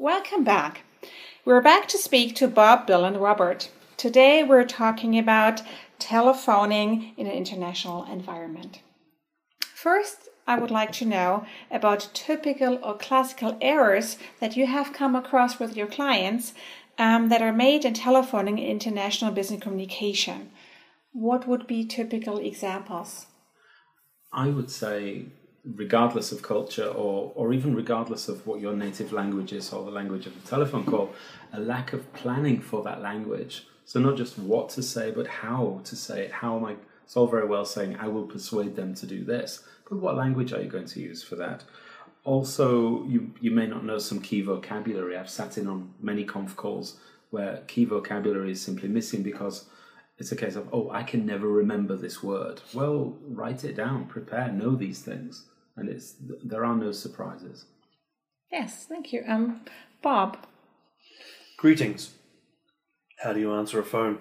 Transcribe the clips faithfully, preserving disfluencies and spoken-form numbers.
Welcome back. We're back to speak to Bob, Bill, and Robert. Today we're talking about telephoning in an international environment. First, I would like to know about typical or classical errors that you have come across with your clients um, that are made in telephoning in international business communication. What would be typical examples? I would say, regardless of culture or, or even regardless of what your native language is or the language of a telephone call, a lack of planning for that language. So not just what to say, but how to say it. How am I? It's all very well saying, I will persuade them to do this. But what language are you going to use for that? Also, you, you may not know some key vocabulary. I've sat in on many conf calls where key vocabulary is simply missing because it's a case of, oh, I can never remember this word. Well, write it down, prepare, know these things. And it's there are no surprises. Yes, thank you. Um, Bob. Greetings. How do you answer a phone?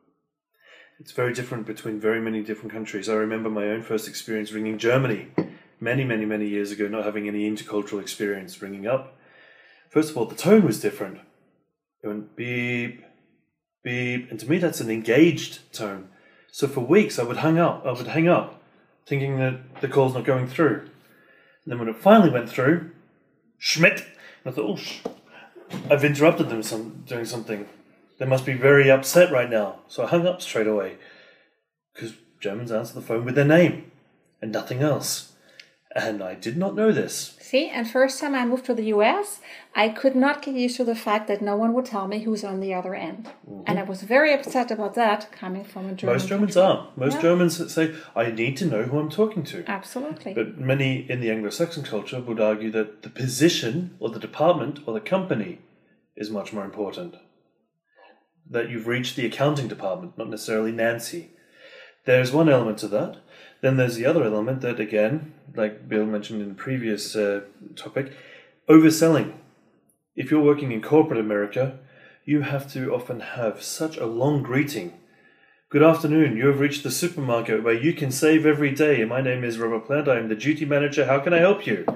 It's very different between very many different countries. I remember my own first experience ringing Germany many, many, many years ago, not having any intercultural experience ringing up. First of all, the tone was different. It went beep, beep, and to me that's an engaged tone. So for weeks I would hang up, I would hang up, thinking that the call's not going through. And then when it finally went through, Schmidt, I thought, oh, sh- I've interrupted them some, doing something. They must be very upset right now. So I hung up straight away. Because Germans answer the phone with their name and nothing else. And I did not know this. See, and first time I moved to the U S, I could not get used to the fact that no one would tell me who's on the other end. Mm-hmm. And I was very upset about that coming from a German. Most Germans country. are. Most yeah. Germans say, I need to know who I'm talking to. Absolutely. But many in the Anglo-Saxon culture would argue that the position or the department or the company is much more important. That you've reached the accounting department, not necessarily Nancy. There's one element to that. Then there's the other element that, again, like Bill mentioned in the previous uh, topic, overselling. If you're working in corporate America, you have to often have such a long greeting. Good afternoon, you have reached the supermarket where you can save every day. My name is Robert Plant, I am the duty manager. How can I help you?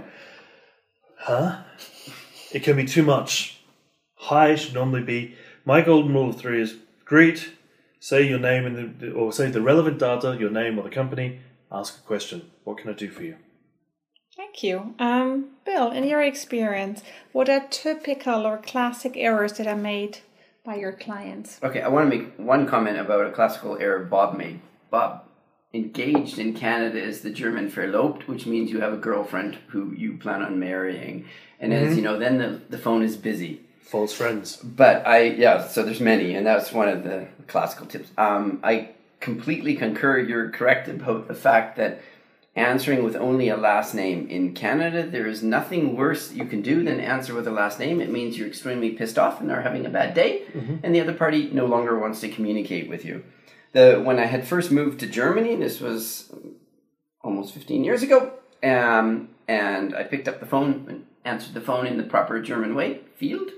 Huh? It can be too much. Hi should normally be, my golden rule of three is greet, say your name in the, or say the relevant data, your name or the company, ask a question. What can I do for you? Thank you. Um, Bill, in your experience, what are typical or classic errors that are made by your clients? Okay, I want to make one comment about a classical error Bob made. Bob, engaged in Canada is the German verlobt, which means you have a girlfriend who you plan on marrying. And mm-hmm. as you know, then the, the phone is busy. False friends. But I, yeah, so there's many, and that's one of the classical tips. Um, I completely concur. You're correct about the fact that answering with only a last name in Canada, there is nothing worse you can do than answer with a last name. It means you're extremely pissed off and are having a bad day, mm-hmm. and the other party no longer wants to communicate with you. The when I had first moved to Germany, this was almost fifteen years ago, um, and I picked up the phone and answered the phone in the proper German way, field.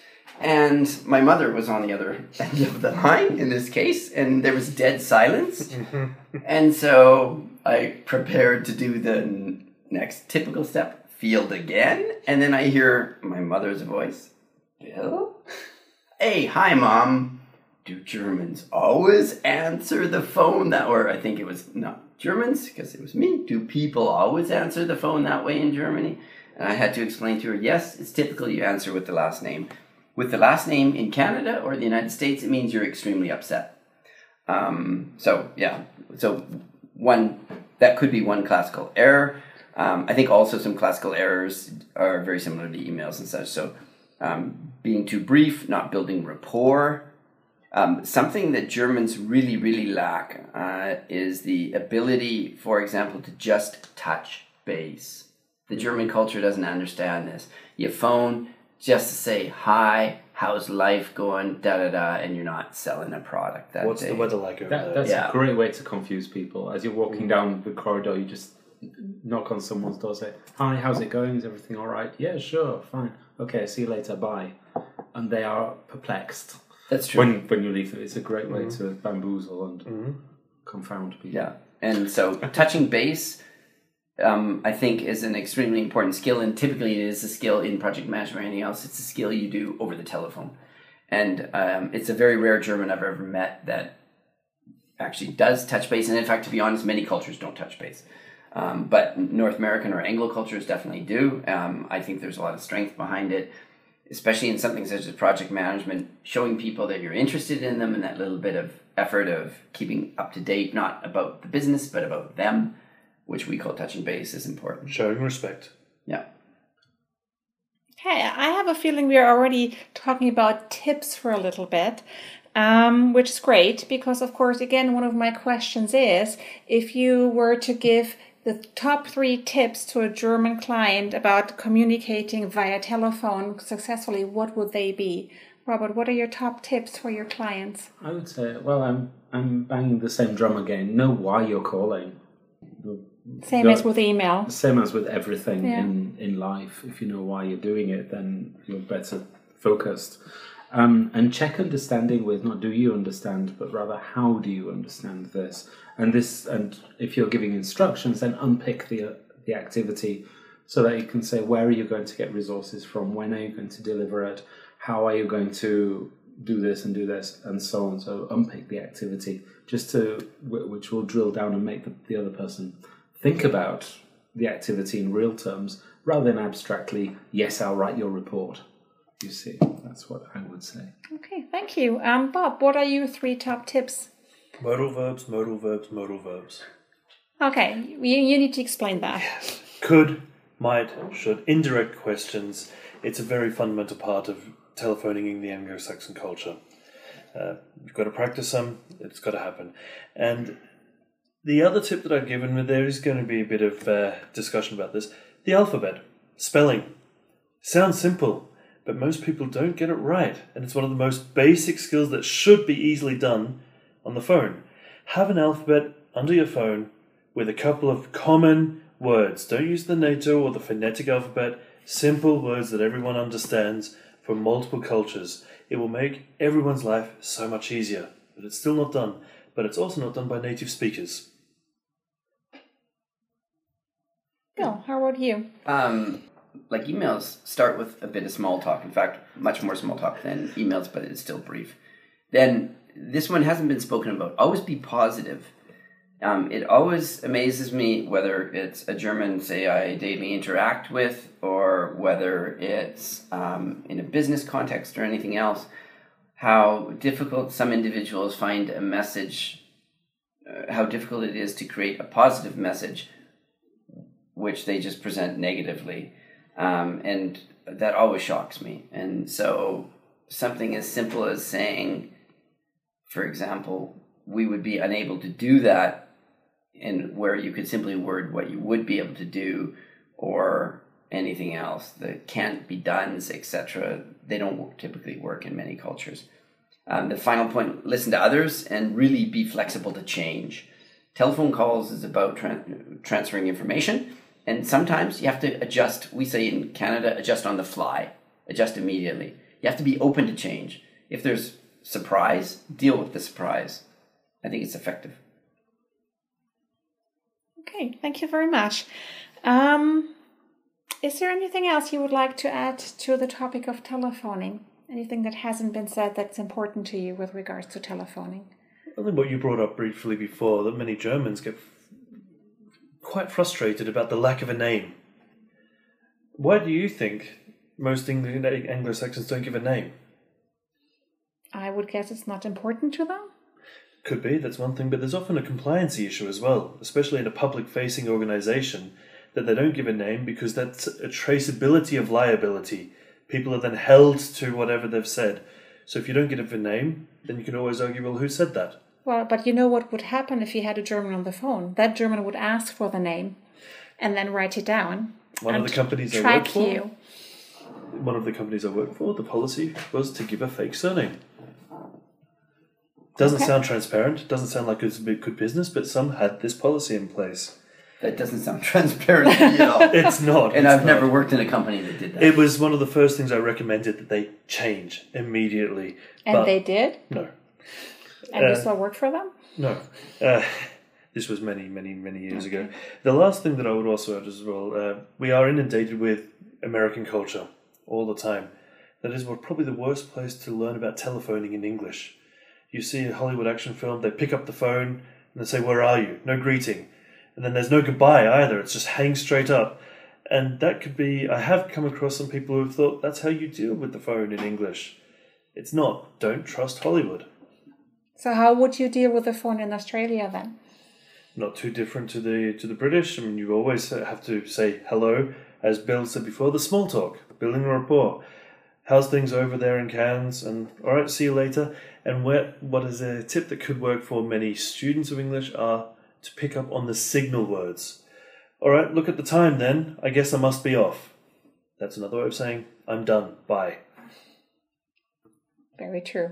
And my mother was on the other end of the line in this case, and there was dead silence. And so I prepared to do the n- next typical step, field again. And then I hear my mother's voice, Bill? Hey, hi, Mom. Do Germans always answer the phone that, or I think it was not Germans, because it was me. Do people always answer the phone that way in Germany? And I had to explain to her, yes, it's typical you answer with the last name. With the last name in Canada or the United States, it means you're extremely upset. Um, so, yeah. So, one, that could be one classical error. Um, I think also some classical errors are very similar to emails and such. So, um, being too brief, not building rapport. Um, something that Germans really, really lack uh, is the ability, for example, to just touch base. The German culture doesn't understand this. You phone just to say, hi, how's life going, da-da-da, and you're not selling a product that What's day. the weather like over that, there? That's yeah. a great way to confuse people. As you're walking down the corridor, you just knock on someone's door, say, hi, how's it going? Is everything all right? Yeah, sure, fine. Okay, see you later, bye. And they are perplexed. That's true. When when you leave it, it's a great way Mm-hmm. to bamboozle and mm-hmm. confound people. Yeah, and so touching base, um, I think is an extremely important skill, and typically it is a skill in project management or anything else. It's a skill you do over the telephone. And um, it's a very rare German I've ever met that actually does touch base. And in fact, to be honest, many cultures don't touch base. Um, but North American or Anglo cultures definitely do. Um, I think there's a lot of strength behind it, especially in something such as project management, showing people that you're interested in them and that little bit of effort of keeping up to date, not about the business, but about them, which we call touching base, is important. Showing respect. Yeah. Okay, I have a feeling we are already talking about tips for a little bit. Um, which is great because, of course, again, one of my questions is if you were to give the top three tips to a German client about communicating via telephone successfully, what would they be? Robert, what are your top tips for your clients? I would say, well, I'm I'm banging the same drum again. Know why you're calling. Same Go, as with email. Same as with everything yeah. in, in life. If you know why you're doing it, then you're better focused. Um, and check understanding with not do you understand, but rather how do you understand this? And this, and if you're giving instructions, then unpick the uh, the activity so that you can say where are you going to get resources from, when are you going to deliver it, how are you going to do this and do this, and so on. So unpick the activity, just to which will drill down and make the, the other person think about the activity in real terms rather than abstractly. Yes, I'll write your report. You see, that's what I would say. Okay, thank you. Um, Bob, what are your three top tips? Modal verbs, modal verbs, modal verbs. Okay, you, you need to explain that. Yes. Could, might, should, indirect questions. It's a very fundamental part of telephoning in the Anglo-Saxon culture. Uh, you've got to practice them. It's got to happen. And the other tip that I've given with there is going to be a bit of uh, discussion about this. The alphabet, spelling. Sounds simple, but most people don't get it right. And it's one of the most basic skills that should be easily done on the phone. Have an alphabet under your phone with a couple of common words. Don't use the NATO or the phonetic alphabet. Simple words that everyone understands from multiple cultures. It will make everyone's life so much easier. But it's still not done. But it's also not done by native speakers. Bill, how about you? Um, like emails start with a bit of small talk. In fact, much more small talk than emails, but it's still brief. Then this one hasn't been spoken about. Always be positive. Um, it always amazes me whether it's a German, say, I daily interact with, or whether it's um, in a business context or anything else, how difficult some individuals find a message, uh, how difficult it is to create a positive message, which they just present negatively. Um, and that always shocks me. And so something as simple as saying, for example, we would be unable to do that, and where you could simply word what you would be able to do, or anything else, the can't be done's, et cetera. They don't typically work in many cultures. Um, the final point, listen to others and really be flexible to change. Telephone calls is about tra- transferring information, and sometimes you have to adjust. We say in Canada, adjust on the fly, adjust immediately. You have to be open to change. If there's surprise, deal with the surprise. I think it's effective. Okay, thank you very much. Um, is there anything else you would like to add to the topic of telephoning? Anything that hasn't been said that's important to you with regards to telephoning? I think what you brought up briefly before, that many Germans get quite frustrated about the lack of a name. Why do you think most Anglo-Saxons don't give a name? I would guess it's not important to them. Could be, that's one thing, but there's often a compliancy issue as well, especially in a public-facing organisation, that they don't give a name because that's a traceability of liability. People are then held to whatever they've said. So if you don't give a name, then you can always argue, well, who said that? Well, but you know what would happen if you had a German on the phone? That German would ask for the name and then write it down. One of the companies I worked for, you. one of the companies I worked for, the policy was to give a fake surname. Doesn't okay. sound transparent, doesn't sound like it's a good business, but some had this policy in place. That doesn't sound transparent to me at all. It's not. And it's I've not. never worked in a company that did that. It was one of the first things I recommended that they change immediately. And they did? No. And uh, you still work for them? No. Uh, This was many, many, many years Okay. ago. The last thing that I would also add as well, uh, we are inundated with American culture all the time. That is what probably the worst place to learn about telephoning in English. You see a Hollywood action film, they pick up the phone and they say, "Where are you?" No greeting. And then there's no goodbye either. It's just hang straight up. And that could be, I have come across some people who have thought that's how you deal with the phone in English. It's not. Don't trust Hollywood. So how would you deal with the phone in Australia then? Not too different to the to the British. I mean, you always have to say hello, as Bill said before, the small talk, building a rapport. How's things over there in Cairns? And all right, see you later. And where, what is a tip that could work for many students of English are to pick up on the signal words. All right, look at the time then. I guess I must be off. That's another way of saying I'm done. Bye. Very true.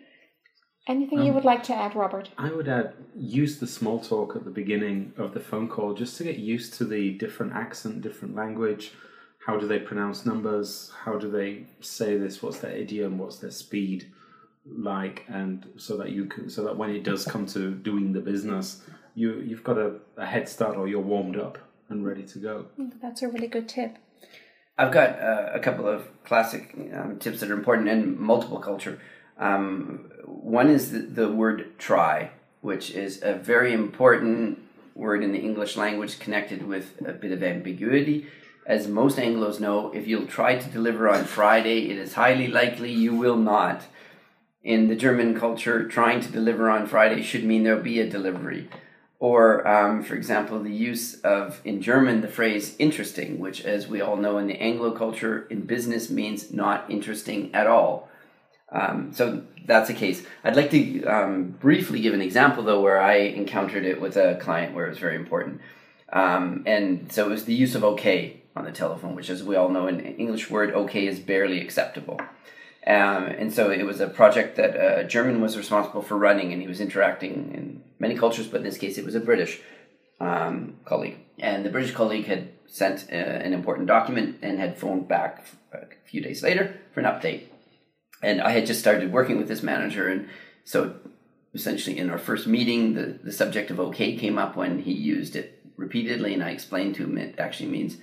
Anything Um, you would like to add, Robert? I would add, use the small talk at the beginning of the phone call just to get used to the different accent, different language. How do they pronounce numbers? How do they say this? What's their idiom? What's their speed like? And so that you can, so that when it does come to doing the business, you you've got a, a head start, or you're warmed up and ready to go. That's a really good tip. I've got uh, a couple of classic um, tips that are important in multiple culture. Um, one is the, the word try, which is a very important word in the English language connected with a bit of ambiguity. As most Anglos know, if you'll try to deliver on Friday, it is highly likely you will not. In the German culture, trying to deliver on Friday should mean there'll be a delivery. Or, um, for example, the use of, in German, the phrase interesting, which, as we all know in the Anglo culture, in business means not interesting at all. Um, so that's a case. I'd like to um, briefly give an example, though, where I encountered it with a client where it was very important. Um, and so it was the use of okay on the telephone, which, as we all know, in English word okay is barely acceptable. Um, and so it was a project that a German was responsible for running, and he was interacting in many cultures, but in this case it was a British um, colleague. And the British colleague had sent uh, an important document and had phoned back a few days later for an update. And I had just started working with this manager, and so essentially in our first meeting, the, the subject of okay came up when he used it repeatedly, and I explained to him it actually means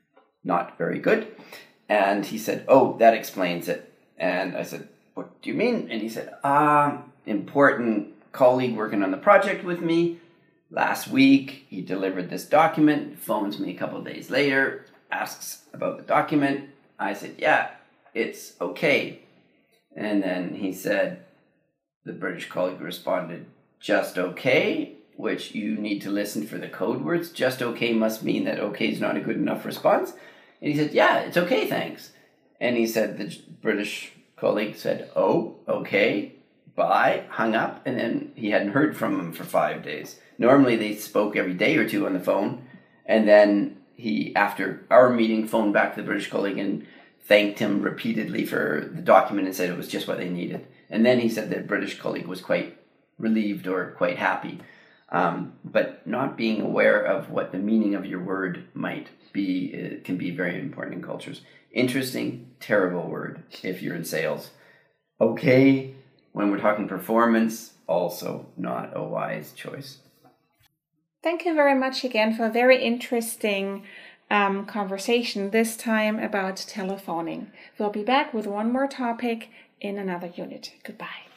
not very good. And he said, "Oh, that explains it." And I said, "What do you mean?" And he said, ah, important colleague working on the project with me. Last week, he delivered this document, phones me a couple of days later, asks about the document. I said, "Yeah, it's okay." And then he said, the British colleague responded, "Just okay?" Which you need to listen for the code words. Just okay must mean that okay is not a good enough response. And he said, "Yeah, it's okay, thanks." And he said, the British colleague said, "Oh, okay, bye," hung up, and then he hadn't heard from him for five days. Normally they spoke every day or two on the phone, and then he, after our meeting, phoned back to the British colleague and thanked him repeatedly for the document and said it was just what they needed. And then he said the British colleague was quite relieved or quite happy. Um, but not being aware of what the meaning of your word might be uh, can be very important in cultures. Interesting, terrible word if you're in sales. Okay, when we're talking performance, also not a wise choice. Thank you very much again for a very interesting um, conversation, this time about telephoning. We'll be back with one more topic in another unit. Goodbye.